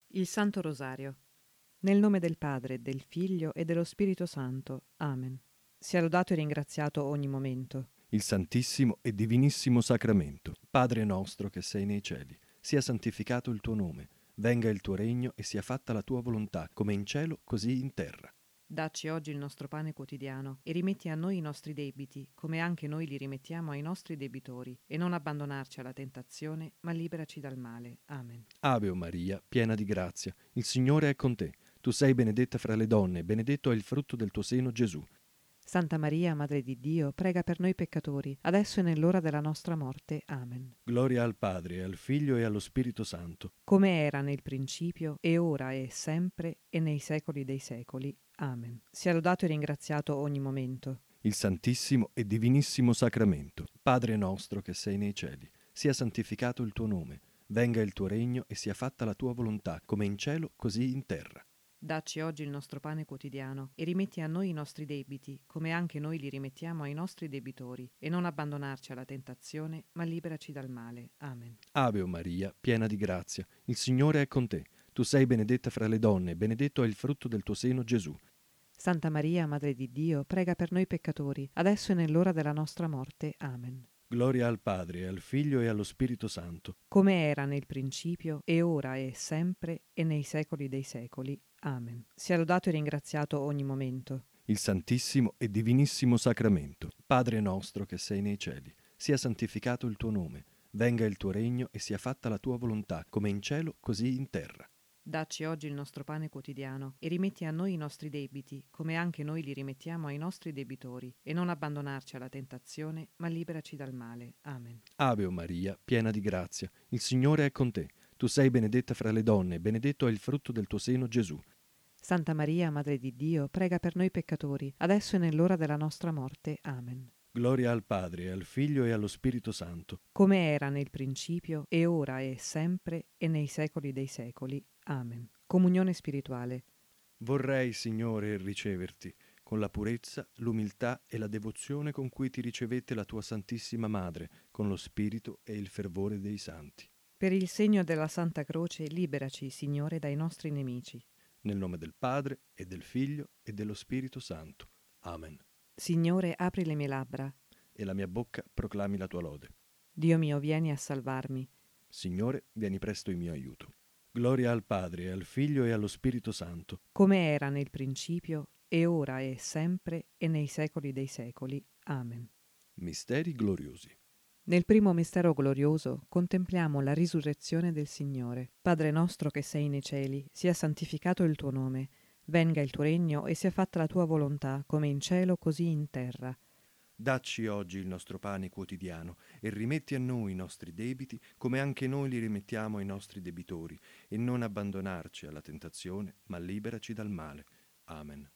Il Santo Rosario. Nel nome del Padre, del Figlio e dello Spirito Santo. Amen. Sia lodato e ringraziato ogni momento il Santissimo e Divinissimo Sacramento. Padre nostro che sei nei cieli, sia santificato il tuo nome, venga il tuo regno e sia fatta la tua volontà, come in cielo, così in terra. Dacci oggi il nostro pane quotidiano e rimetti a noi i nostri debiti, come anche noi li rimettiamo ai nostri debitori, e non abbandonarci alla tentazione, ma liberaci dal male. Amen. Ave o Maria, piena di grazia, il Signore è con te. Tu sei benedetta fra le donne, benedetto è il frutto del tuo seno, Gesù. Santa Maria, Madre di Dio, prega per noi peccatori, adesso e nell'ora della nostra morte. Amen. Gloria al Padre, al Figlio e allo Spirito Santo. Come era nel principio, e ora e sempre, e nei secoli dei secoli. Amen. Sia lodato e ringraziato ogni momento Il Santissimo e Divinissimo Sacramento. Padre nostro che sei nei cieli, sia santificato il tuo nome, venga il tuo regno e sia fatta la tua volontà, come in cielo, così in terra. Dacci oggi il nostro pane quotidiano e rimetti a noi i nostri debiti, come anche noi li rimettiamo ai nostri debitori, e non abbandonarci alla tentazione, ma liberaci dal male. Amen. Ave o Maria, piena di grazia, il Signore è con te. Tu sei benedetta fra le donne, benedetto è il frutto del tuo seno, Gesù. Santa Maria, Madre di Dio, prega per noi peccatori, adesso e nell'ora della nostra morte. Amen. Gloria al Padre, al Figlio e allo Spirito Santo. Come era nel principio, e ora e sempre, e nei secoli dei secoli. Amen. Sia lodato e ringraziato ogni momento Il Santissimo e Divinissimo Sacramento. Padre nostro che sei nei cieli, sia santificato il tuo nome, venga il tuo regno e sia fatta la tua volontà, come in cielo, così in terra. Dacci oggi il nostro pane quotidiano e rimetti a noi i nostri debiti, come anche noi li rimettiamo ai nostri debitori, e non abbandonarci alla tentazione, ma liberaci dal male. Amen. Ave o Maria, piena di grazia, il Signore è con te. Tu sei benedetta fra le donne, benedetto è il frutto del tuo seno, Gesù. Santa Maria, Madre di Dio, prega per noi peccatori, adesso e nell'ora della nostra morte. Amen. Gloria al Padre, al Figlio e allo Spirito Santo. Come era nel principio, e ora e sempre, e nei secoli dei secoli. Amen. Comunione spirituale. Vorrei, Signore, riceverti con la purezza, l'umiltà e la devozione con cui ti ricevette la tua Santissima Madre, con lo spirito e il fervore dei santi. Per il segno della Santa Croce, liberaci, Signore, dai nostri nemici. Nel nome del Padre, e del Figlio, e dello Spirito Santo. Amen. Signore, apri le mie labbra. E la mia bocca proclami la tua lode. Dio mio, vieni a salvarmi. Signore, vieni presto in mio aiuto. Gloria al Padre, al Figlio e allo Spirito Santo. Come era nel principio, e ora e sempre, e nei secoli dei secoli. Amen. Misteri gloriosi. Nel primo mistero glorioso contempliamo la risurrezione del Signore. Padre nostro che sei nei cieli, sia santificato il tuo nome, venga il tuo regno e sia fatta la tua volontà, come in cielo così in terra. Dacci oggi il nostro pane quotidiano e rimetti a noi i nostri debiti come anche noi li rimettiamo ai nostri debitori e non abbandonarci alla tentazione, ma liberaci dal male. Amen.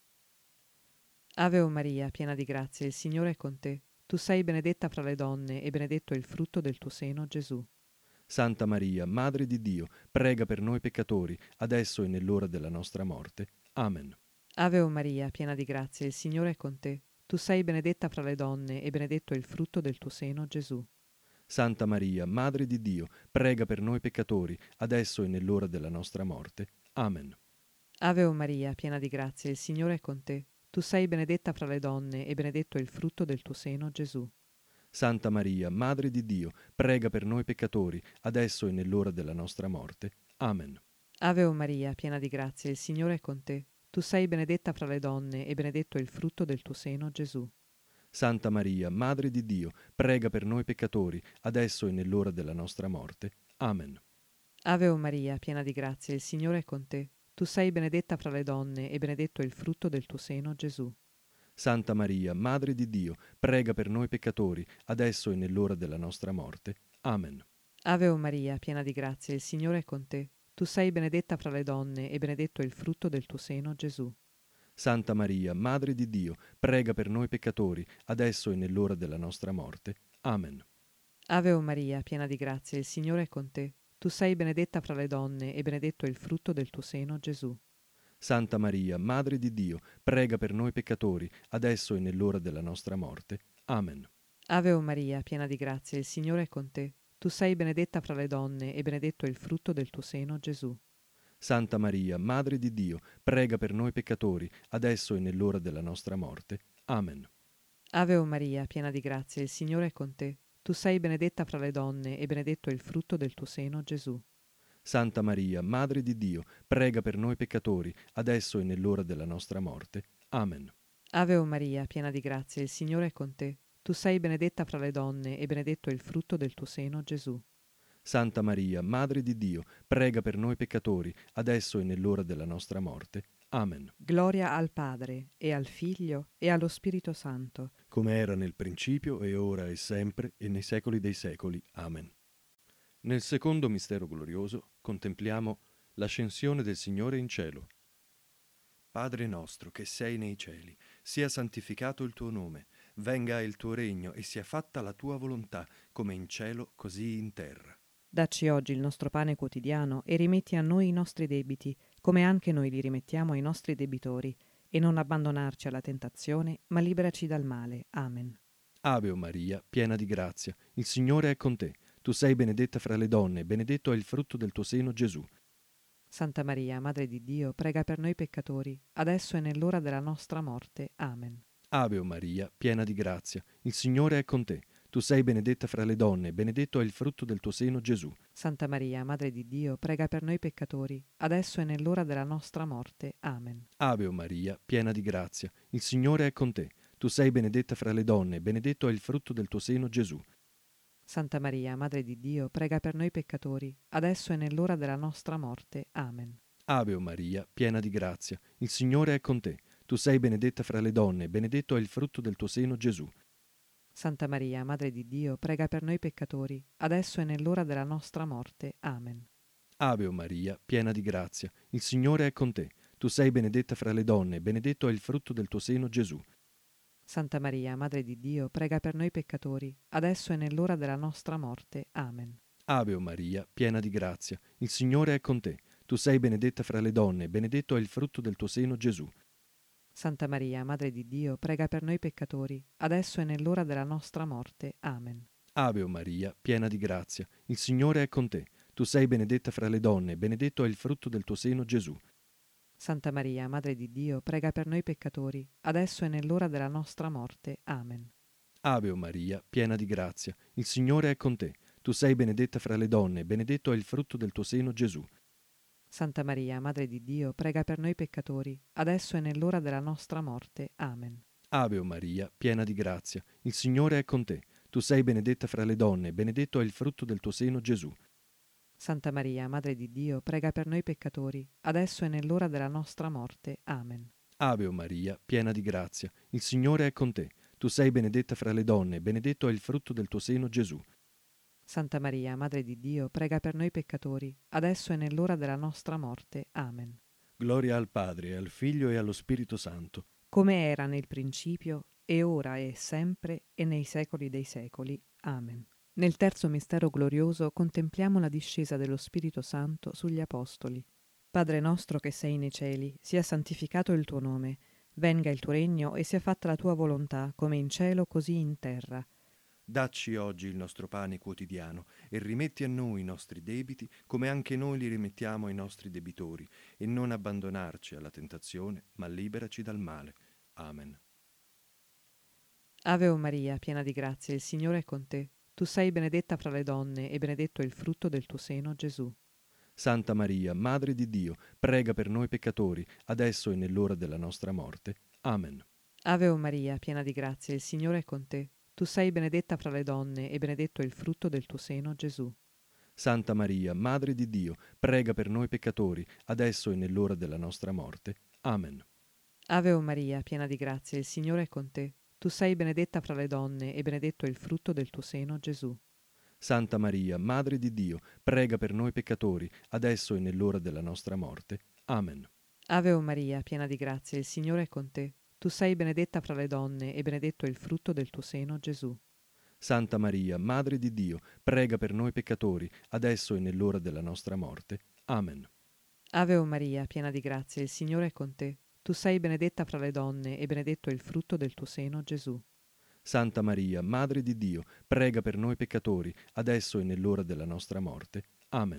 Ave o Maria, piena di grazia, il Signore è con te. Tu sei benedetta fra le donne e benedetto è il frutto del tuo seno, Gesù. Santa Maria, Madre di Dio, prega per noi peccatori, adesso e nell'ora della nostra morte. Amen. Ave o Maria, piena di grazia, il Signore è con te. Tu sei benedetta fra le donne e benedetto è il frutto del tuo seno, Gesù. Santa Maria, Madre di Dio, prega per noi peccatori, adesso e nell'ora della nostra morte. Amen. Ave o Maria, piena di grazia, il Signore è con te. Tu sei benedetta fra le donne e benedetto è il frutto del tuo seno, Gesù. Santa Maria, Madre di Dio, prega per noi peccatori, adesso e nell'ora della nostra morte. Amen. Ave o Maria, piena di grazia, il Signore è con te. Tu sei benedetta fra le donne e benedetto è il frutto del tuo seno, Gesù. Santa Maria, Madre di Dio, prega per noi peccatori, adesso e nell'ora della nostra morte. Amen. Ave o Maria, piena di grazia, il Signore è con te. Tu sei benedetta fra le donne e benedetto è il frutto del tuo seno, Gesù. Santa Maria, Madre di Dio, prega per noi peccatori, adesso e nell'ora della nostra morte. Amen. Ave o Maria, piena di grazia, il Signore è con te. Tu sei benedetta fra le donne e benedetto è il frutto del tuo seno, Gesù. Santa Maria, Madre di Dio, prega per noi peccatori, adesso e nell'ora della nostra morte. Amen. Ave o Maria, piena di grazia, il Signore è con te. Tu sei benedetta fra le donne e benedetto è il frutto del tuo seno, Gesù. Santa Maria, Madre di Dio, prega per noi peccatori, adesso e nell'ora della nostra morte. Amen. Ave o Maria, piena di grazia, il Signore è con te. Tu sei benedetta fra le donne e benedetto è il frutto del tuo seno, Gesù. Santa Maria, Madre di Dio, prega per noi peccatori, adesso e nell'ora della nostra morte. Amen. Ave o Maria, piena di grazia, il Signore è con te. Tu sei benedetta fra le donne e benedetto è il frutto del tuo seno, Gesù. Santa Maria, Madre di Dio, prega per noi peccatori, adesso e nell'ora della nostra morte. Amen. Ave o Maria, piena di grazia, il Signore è con te. Tu sei benedetta fra le donne e benedetto è il frutto del tuo seno, Gesù. Santa Maria, Madre di Dio, prega per noi peccatori, adesso e nell'ora della nostra morte. Amen. Gloria al Padre, e al Figlio, e allo Spirito Santo, come era nel principio e ora e sempre e nei secoli dei secoli. Amen. Nel secondo mistero glorioso contempliamo l'ascensione del Signore in cielo. Padre nostro che sei nei cieli, sia santificato il tuo nome, venga il tuo regno e sia fatta la tua volontà, come in cielo così in terra. Dacci oggi il nostro pane quotidiano e rimetti a noi i nostri debiti, come anche noi li rimettiamo ai nostri debitori, e non abbandonarci alla tentazione, ma liberaci dal male. Amen. Ave o Maria, piena di grazia, il Signore è con te. Tu sei benedetta fra le donne, benedetto è il frutto del tuo seno, Gesù. Santa Maria, Madre di Dio, prega per noi peccatori, adesso e nell'ora della nostra morte. Amen. Ave o Maria, piena di grazia, il Signore è con te. Tu sei benedetta fra le donne, benedetto è il frutto del tuo seno, Gesù. Santa Maria, Madre di Dio, prega per noi peccatori, adesso e nell'ora della nostra morte. Amen. Ave o Maria, piena di grazia, il Signore è con te. Tu sei benedetta fra le donne, benedetto è il frutto del tuo seno, Gesù. Santa Maria, Madre di Dio, prega per noi peccatori, adesso e nell'ora della nostra morte. Amen. Ave o Maria, piena di grazia, il Signore è con te. Tu sei benedetta fra le donne, benedetto è il frutto del tuo seno, Gesù. Santa Maria, Madre di Dio, prega per noi peccatori, adesso e nell'ora della nostra morte. Amen. Ave o Maria, piena di grazia, il Signore è con te. Tu sei benedetta fra le donne, benedetto è il frutto del tuo seno, Gesù. Santa Maria, Madre di Dio, prega per noi peccatori, adesso e nell'ora della nostra morte. Amen. Ave o Maria, piena di grazia, il Signore è con te. Tu sei benedetta fra le donne, benedetto è il frutto del tuo seno, Gesù. Santa Maria, Madre di Dio, prega per noi peccatori, adesso e nell'ora della nostra morte. Amen. Ave o Maria, piena di grazia, il Signore è con te. Tu sei benedetta fra le donne, benedetto è il frutto del tuo seno, Gesù. Santa Maria, Madre di Dio, prega per noi peccatori, adesso e nell'ora della nostra morte. Amen. Ave o Maria, piena di grazia, il Signore è con te. Tu sei benedetta fra le donne, benedetto è il frutto del tuo seno, Gesù. Santa Maria, Madre di Dio, prega per noi peccatori, adesso e nell'ora della nostra morte. Amen. Ave o Maria, piena di grazia, il Signore è con te. Tu sei benedetta fra le donne, benedetto è il frutto del tuo seno, Gesù. Santa Maria, Madre di Dio, prega per noi peccatori, adesso e nell'ora della nostra morte. Amen. Ave o Maria, piena di grazia, il Signore è con te. Tu sei benedetta fra le donne, benedetto è il frutto del tuo seno, Gesù. Santa Maria, Madre di Dio, prega per noi peccatori, adesso e nell'ora della nostra morte. Amen. Gloria al Padre, al Figlio e allo Spirito Santo, come era nel principio, e ora e sempre, e nei secoli dei secoli. Amen. Nel terzo mistero glorioso contempliamo la discesa dello Spirito Santo sugli Apostoli. Padre nostro che sei nei cieli, sia santificato il tuo nome, venga il tuo regno e sia fatta la tua volontà, come in cielo così in terra. Dacci oggi il nostro pane quotidiano e rimetti a noi i nostri debiti, come anche noi li rimettiamo ai nostri debitori, e non abbandonarci alla tentazione, ma liberaci dal male. Amen. Ave o Maria, piena di grazia, il Signore è con te. Tu sei benedetta fra le donne e benedetto è il frutto del tuo seno, Gesù. Santa Maria, Madre di Dio, prega per noi peccatori, adesso e nell'ora della nostra morte. Amen. Ave o Maria, piena di grazia, il Signore è con te. Tu sei benedetta fra le donne e benedetto è il frutto del tuo seno, Gesù. Santa Maria, Madre di Dio, prega per noi peccatori, adesso e nell'ora della nostra morte. Amen. Ave o Maria, piena di grazia, il Signore è con te. Tu sei benedetta fra le donne e benedetto è il frutto del tuo seno, Gesù. Santa Maria, Madre di Dio, prega per noi peccatori, adesso e nell'ora della nostra morte. Amen. Ave o Maria, piena di grazia, il Signore è con te. Tu sei benedetta fra le donne e benedetto è il frutto del tuo seno, Gesù. Santa Maria, Madre di Dio, prega per noi peccatori, adesso e nell'ora della nostra morte. Amen. Ave o Maria, piena di grazia, il Signore è con te. Tu sei benedetta fra le donne e benedetto è il frutto del tuo seno, Gesù. Santa Maria, Madre di Dio, prega per noi peccatori, adesso e nell'ora della nostra morte. Amen.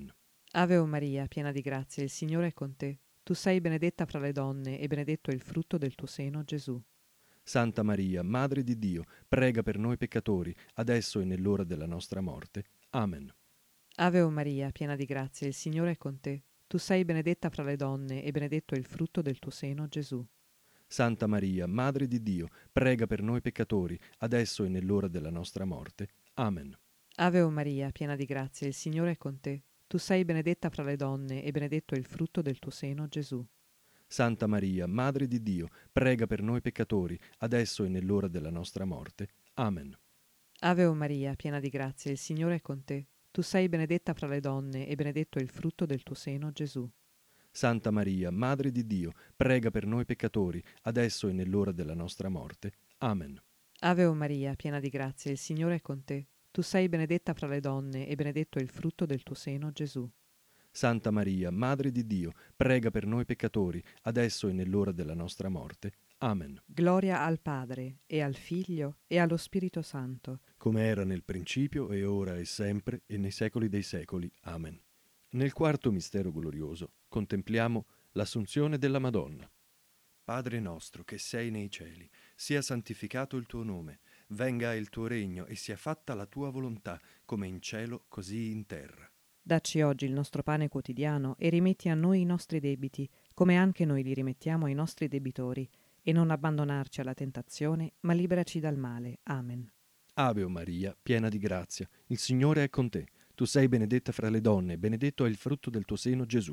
Ave o Maria, piena di grazia, il Signore è con te. Tu sei benedetta fra le donne e benedetto è il frutto del tuo seno, Gesù. Santa Maria, Madre di Dio, prega per noi peccatori, adesso e nell'ora della nostra morte. Amen. Ave o Maria, piena di grazia, il Signore è con te. Tu sei benedetta fra le donne e benedetto è il frutto del tuo seno, Gesù. Santa Maria, Madre di Dio, prega per noi peccatori, adesso e nell'ora della nostra morte. Amen. Ave o Maria, piena di grazia, il Signore è con te. Tu sei benedetta fra le donne e benedetto è il frutto del tuo seno, Gesù. Santa Maria, Madre di Dio, prega per noi peccatori, adesso e nell'ora della nostra morte. Amen. Ave o Maria, piena di grazia, il Signore è con te. Tu sei benedetta fra le donne e benedetto è il frutto del tuo seno, Gesù. Santa Maria, Madre di Dio, prega per noi peccatori, adesso e nell'ora della nostra morte. Amen. Ave o Maria, piena di grazia, il Signore è con te. Tu sei benedetta fra le donne e benedetto è il frutto del tuo seno, Gesù. Santa Maria, Madre di Dio, prega per noi peccatori, adesso e nell'ora della nostra morte. Amen. Gloria al Padre, e al Figlio, e allo Spirito Santo, come era nel principio e ora e sempre e nei secoli dei secoli. Amen. Nel quarto mistero glorioso contempliamo l'Assunzione della Madonna. Padre nostro che sei nei cieli, sia santificato il tuo nome, venga il tuo regno e sia fatta la tua volontà, come in cielo così in terra. Dacci oggi il nostro pane quotidiano e rimetti a noi i nostri debiti, come anche noi li rimettiamo ai nostri debitori, e non abbandonarci alla tentazione, ma liberaci dal male. Amen. Ave o Maria, piena di grazia, il Signore è con te. Tu sei benedetta fra le donne, benedetto è il frutto del tuo seno, Gesù.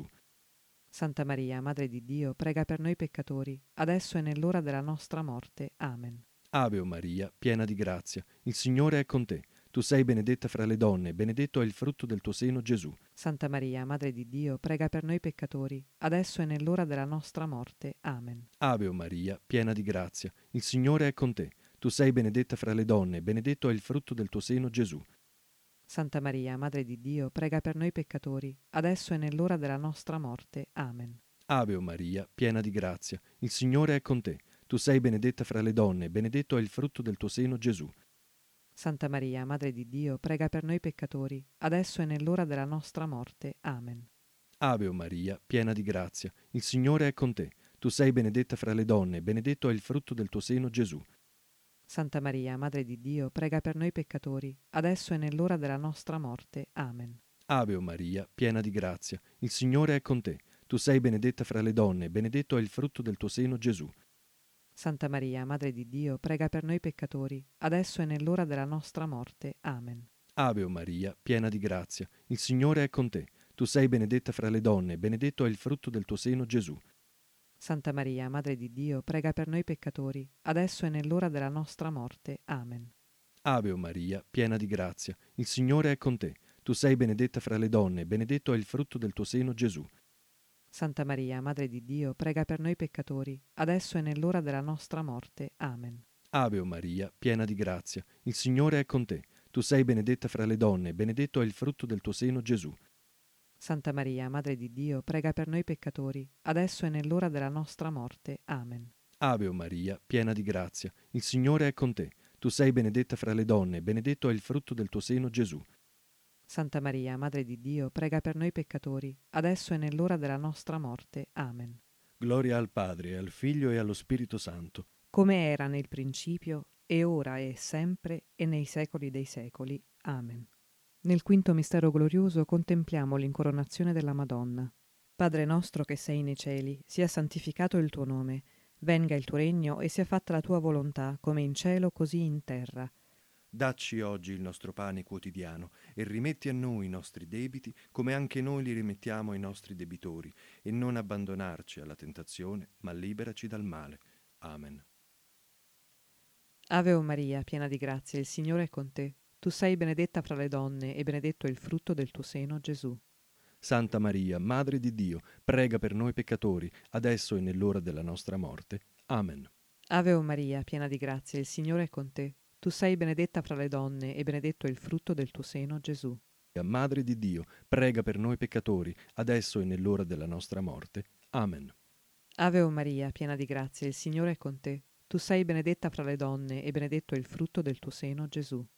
Santa Maria, Madre di Dio, prega per noi peccatori, adesso e nell'ora della nostra morte. Amen. Ave o Maria, piena di grazia, il Signore è con te. Tu sei benedetta fra le donne, benedetto è il frutto del tuo seno, Gesù. Santa Maria, Madre di Dio, prega per noi peccatori, adesso e nell'ora della nostra morte. Amen. Ave o Maria, piena di grazia, il Signore è con te. Tu sei benedetta fra le donne, benedetto è il frutto del tuo seno, Gesù. Santa Maria, Madre di Dio, prega per noi peccatori, adesso e nell'ora della nostra morte. Amen. Ave o Maria, piena di grazia, il Signore è con te. Tu sei benedetta fra le donne, benedetto è il frutto del tuo seno, Gesù. Santa Maria, Madre di Dio, prega per noi peccatori, adesso e nell'ora della nostra morte. Amen. Ave o Maria, piena di grazia, il Signore è con te. Tu sei benedetta fra le donne, benedetto è il frutto del tuo seno, Gesù. Santa Maria, Madre di Dio, prega per noi peccatori, adesso e nell'ora della nostra morte. Amen. Ave o Maria, piena di grazia, il Signore è con te. Tu sei benedetta fra le donne, benedetto è il frutto del tuo seno, Gesù. Santa Maria, Madre di Dio, prega per noi peccatori, adesso e nell'ora della nostra morte. Amen. Ave o Maria, piena di grazia, il Signore è con te. Tu sei benedetta fra le donne, benedetto è il frutto del tuo seno, Gesù. Santa Maria, Madre di Dio, prega per noi peccatori, adesso e nell'ora della nostra morte. Amen. Ave o Maria, piena di grazia, il Signore è con te. Tu sei benedetta fra le donne, benedetto è il frutto del tuo seno, Gesù. Santa Maria, Madre di Dio, prega per noi peccatori, adesso e nell'ora della nostra morte. Amen. Ave o Maria, piena di grazia, il Signore è con te. Tu sei benedetta fra le donne, benedetto è il frutto del tuo seno, Gesù. Santa Maria, Madre di Dio, prega per noi peccatori, adesso e nell'ora della nostra morte. Amen. Ave o Maria, piena di grazia, il Signore è con te. Tu sei benedetta fra le donne, benedetto è il frutto del tuo seno, Gesù. Santa Maria, Madre di Dio, prega per noi peccatori, adesso e nell'ora della nostra morte. Amen. Gloria al Padre, al Figlio e allo Spirito Santo, come era nel principio, e ora e sempre, e nei secoli dei secoli. Amen. Nel quinto mistero glorioso contempliamo l'incoronazione della Madonna. Padre nostro che sei nei cieli, sia santificato il tuo nome, venga il tuo regno e sia fatta la tua volontà, come in cielo così in terra. Dacci oggi il nostro pane quotidiano e rimetti a noi i nostri debiti come anche noi li rimettiamo ai nostri debitori e non abbandonarci alla tentazione, ma liberaci dal male. Amen. Ave o Maria, piena di grazia, il Signore è con te. Tu sei benedetta fra le donne e benedetto è il frutto del tuo seno, Gesù. Santa Maria, Madre di Dio, prega per noi peccatori, adesso e nell'ora della nostra morte. Amen. Ave o Maria, piena di grazia, il Signore è con te. Tu sei benedetta fra le donne e benedetto è il frutto del tuo seno, Gesù. Madre di Dio, prega per noi peccatori, adesso e nell'ora della nostra morte. Amen. Ave o Maria, piena di grazia, il Signore è con te. Tu sei benedetta fra le donne e benedetto è il frutto del tuo seno, Gesù.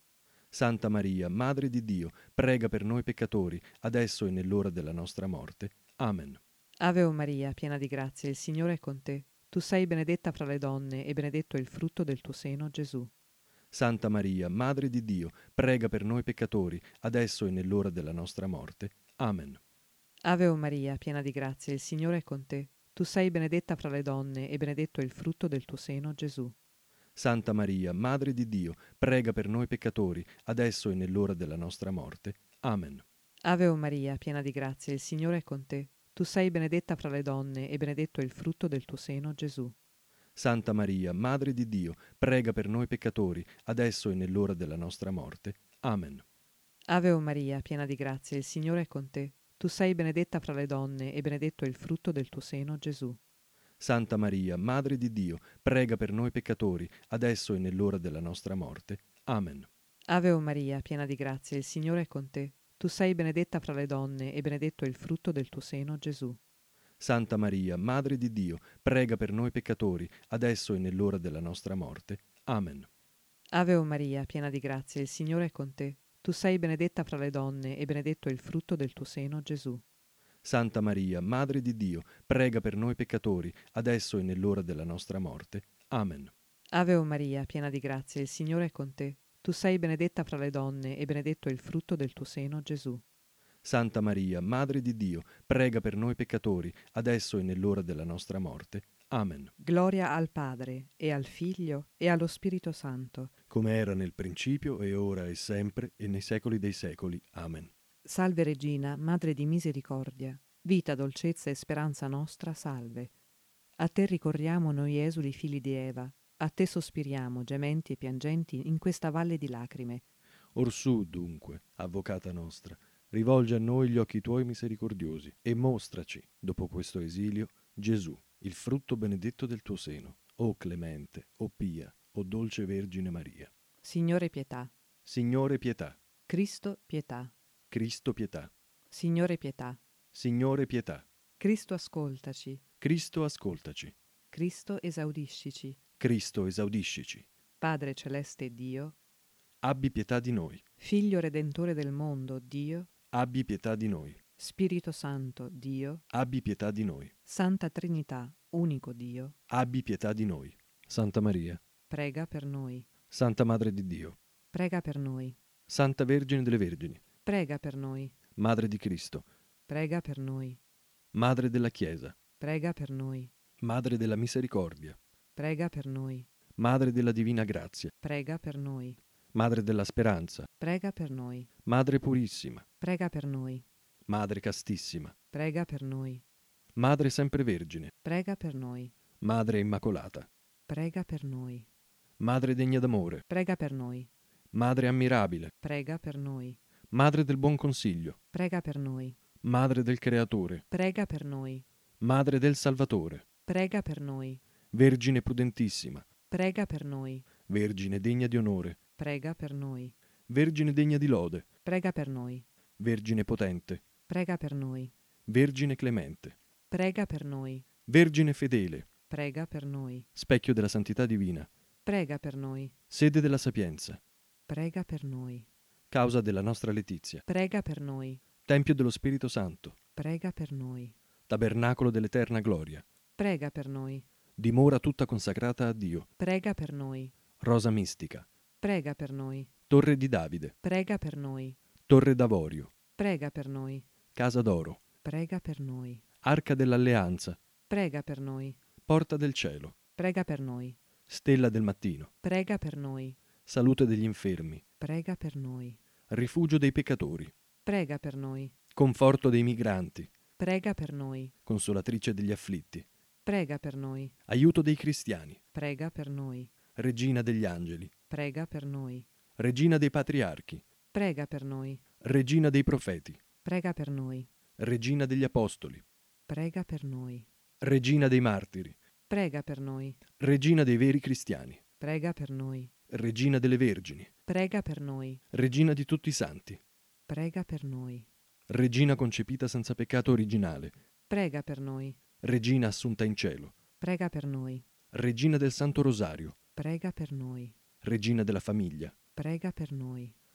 Santa Maria, Madre di Dio, prega per noi peccatori, adesso e nell'ora della nostra morte. Amen. Ave o Maria, piena di grazia, il Signore è con te. Tu sei benedetta fra le donne e benedetto è il frutto del tuo seno, Gesù. Santa Maria, Madre di Dio, prega per noi peccatori, adesso e nell'ora della nostra morte. Amen. Ave o Maria, piena di grazia, il Signore è con te. Tu sei benedetta fra le donne e benedetto è il frutto del tuo seno, Gesù. Santa Maria, Madre di Dio, prega per noi peccatori, adesso e nell'ora della nostra morte. Amen. Ave o Maria, piena di grazia, il Signore è con te. Tu sei benedetta fra le donne e benedetto è il frutto del tuo seno, Gesù. Santa Maria, Madre di Dio, prega per noi peccatori, adesso e nell'ora della nostra morte. Amen. Ave o Maria, piena di grazia, il Signore è con te. Tu sei benedetta fra le donne e benedetto è il frutto del tuo seno, Gesù. Santa Maria, Madre di Dio, prega per noi peccatori, adesso e nell'ora della nostra morte. Amen. Ave o Maria, piena di grazia, il Signore è con te. Tu sei benedetta fra le donne e benedetto è il frutto del tuo seno, Gesù. Santa Maria, Madre di Dio, prega per noi peccatori, adesso e nell'ora della nostra morte. Amen. Ave o Maria, piena di grazia, il Signore è con te. Tu sei benedetta fra le donne e benedetto è il frutto del tuo seno, Gesù. Santa Maria, Madre di Dio, prega per noi peccatori, adesso e nell'ora della nostra morte. Amen. Ave o Maria, piena di grazia, il Signore è con te. Tu sei benedetta fra le donne e benedetto è il frutto del tuo seno, Gesù. Santa Maria, Madre di Dio, prega per noi peccatori, adesso e nell'ora della nostra morte. Amen. Gloria al Padre, e al Figlio, e allo Spirito Santo. Come era nel principio, e ora, e sempre, e nei secoli dei secoli. Amen. Salve Regina, Madre di misericordia, vita, dolcezza e speranza nostra, salve. A te ricorriamo noi esuli figli di Eva, a te sospiriamo, gementi e piangenti, in questa valle di lacrime. Orsù, dunque, avvocata nostra, rivolgi a noi gli occhi tuoi misericordiosi, e mostraci, dopo questo esilio, Gesù, il frutto benedetto del tuo seno, o clemente, o pia, o dolce Vergine Maria. Signore pietà, Signore pietà, Cristo pietà, Cristo pietà, Signore pietà, Signore pietà, Cristo ascoltaci, Cristo ascoltaci, Cristo esaudiscici, Cristo esaudiscici, Padre celeste Dio, abbi pietà di noi, Figlio redentore del mondo Dio, abbi pietà di noi, Spirito Santo Dio, abbi pietà di noi, Santa Trinità, unico Dio, abbi pietà di noi. Santa Maria, prega per noi, Santa Madre di Dio, prega per noi, Santa Vergine delle Vergini, prega per noi, Madre di Cristo, prega per noi, Madre della Chiesa, prega per noi, Madre della Misericordia, prega per noi, Madre della Divina Grazia, prega per noi, Madre della Speranza, prega per noi, Madre Purissima, prega per noi, Madre Castissima, prega per noi, Madre Sempre Vergine, prega per noi, Madre Immacolata, prega per noi, Madre degna d'amore, prega per noi, Madre ammirabile, prega per noi, Madre del buon consiglio, prega per noi, Madre del Creatore, prega per noi, Madre del Salvatore, prega per noi, Vergine prudentissima, prega per noi, Vergine degna di onore, prega per noi, Vergine degna di lode, prega per noi, Vergine potente, prega per noi, Vergine clemente, prega per noi, Vergine fedele, prega per noi, specchio della santità divina, prega per noi, sede della sapienza, prega per noi, causa della nostra letizia, prega per noi, tempio dello Spirito Santo, prega per noi, tabernacolo dell'eterna gloria, prega per noi, dimora tutta consacrata a Dio, prega per noi, rosa mistica, prega per noi, torre di Davide, prega per noi, torre d'avorio, prega per noi, casa d'oro, prega per noi, arca dell'alleanza, prega per noi, porta del cielo, prega per noi, stella del mattino, prega per noi, salute degli infermi, prega per noi, rifugio dei peccatori, prega per noi, conforto dei migranti, prega per noi, consolatrice degli afflitti, prega per noi, aiuto dei cristiani, prega per noi, regina degli angeli, prega per noi, regina dei patriarchi, prega per noi, regina dei profeti, prega per noi, regina degli apostoli, prega per noi, regina dei martiri, prega per noi, regina dei veri cristiani, prega per noi, regina delle vergini, prega per noi, regina di tutti i santi, prega per noi, regina concepita senza peccato originale, prega per noi, regina assunta in cielo, prega per noi, regina del Santo Rosario, prega per noi, regina della famiglia, prega per noi,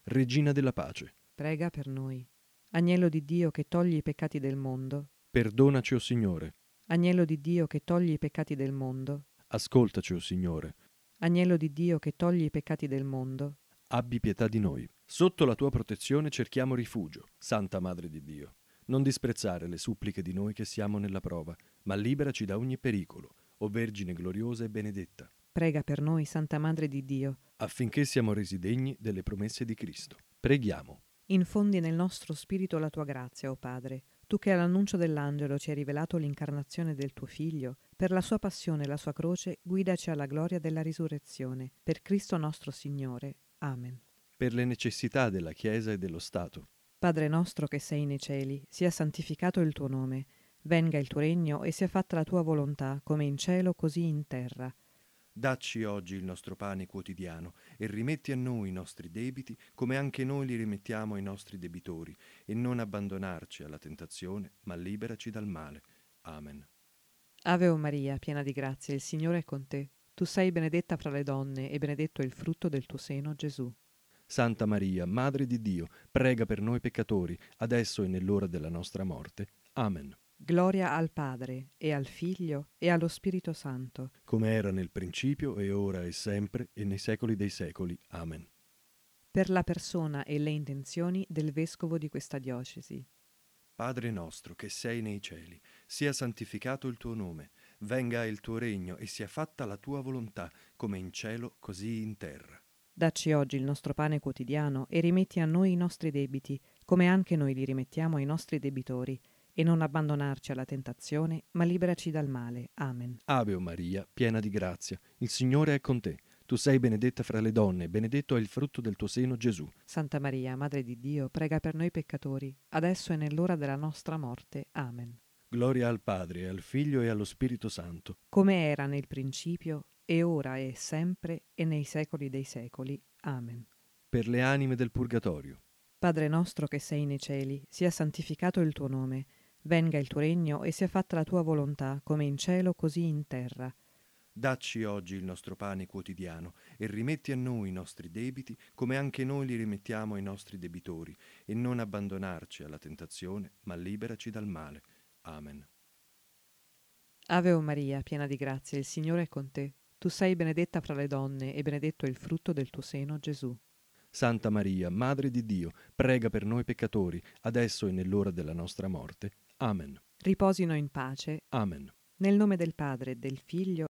Regina della pace, prega per noi. Agnello di Dio che togli i peccati del mondo, perdonaci, o Signore. Agnello di Dio che togli i peccati del mondo, Ascoltaci, o Signore. Agnello di Dio che togli i peccati del mondo, Abbi pietà di noi. Sotto la tua protezione cerchiamo rifugio, Santa Madre di Dio. Non disprezzare le suppliche di noi che siamo nella prova, ma liberaci da ogni pericolo, o Vergine gloriosa e benedetta, prega per noi, Santa Madre di Dio. affinché siamo resi degni delle promesse di Cristo. Preghiamo. Infondi nel nostro spirito la tua grazia, o Padre, tu che all'annuncio dell'angelo ci hai rivelato l'incarnazione del tuo Figlio, per la sua passione e la sua croce, guidaci alla gloria della risurrezione. Per Cristo nostro Signore. Amen. Per le necessità della Chiesa e dello Stato. Padre nostro che sei nei cieli, sia santificato il tuo nome. Venga il tuo regno e sia fatta la tua volontà, come in cielo così in terra. Dacci oggi il nostro pane quotidiano e rimetti a noi i nostri debiti come anche noi li rimettiamo ai nostri debitori, e non abbandonarci alla tentazione, ma liberaci dal male. Amen. Ave o Maria, piena di grazia, il Signore è con te. Tu sei benedetta fra le donne e benedetto è il frutto del tuo seno, Gesù. Santa Maria, Madre di Dio, prega per noi peccatori, adesso e nell'ora della nostra morte. Amen. Gloria al Padre, e al Figlio, e allo Spirito Santo. Come era nel principio, e ora, e sempre, e nei secoli dei secoli. Amen. Per la persona e le intenzioni del Vescovo di questa diocesi. Padre nostro che sei nei cieli, sia santificato il tuo nome, venga il tuo regno e sia fatta la tua volontà, come in cielo, così in terra. Dacci oggi il nostro pane quotidiano e rimetti a noi i nostri debiti, come anche noi li rimettiamo ai nostri debitori, e non abbandonarci alla tentazione, ma liberaci dal male. Amen. Ave o Maria, piena di grazia, il Signore è con te. Tu sei benedetta fra le donne, benedetto è il frutto del tuo seno, Gesù. Santa Maria, Madre di Dio, prega per noi peccatori, adesso e nell'ora della nostra morte. Amen. Gloria al Padre, al Figlio e allo Spirito Santo. Come era nel principio, e ora e sempre, e nei secoli dei secoli. Amen. Per le anime del purgatorio. Padre nostro che sei nei cieli, sia santificato il tuo nome. Venga il tuo regno e sia fatta la tua volontà, come in cielo così in terra. Dacci oggi il nostro pane quotidiano e rimetti a noi i nostri debiti come anche noi li rimettiamo ai nostri debitori, e non abbandonarci alla tentazione, ma liberaci dal male. Amen. Ave o Maria, piena di grazia, il Signore è con te. Tu sei benedetta fra le donne e benedetto è il frutto del tuo seno, Gesù. Santa Maria, Madre di Dio, prega per noi peccatori, adesso e nell'ora della nostra morte. Amen. Riposino in pace, Amen. nel nome del Padre, del Figlio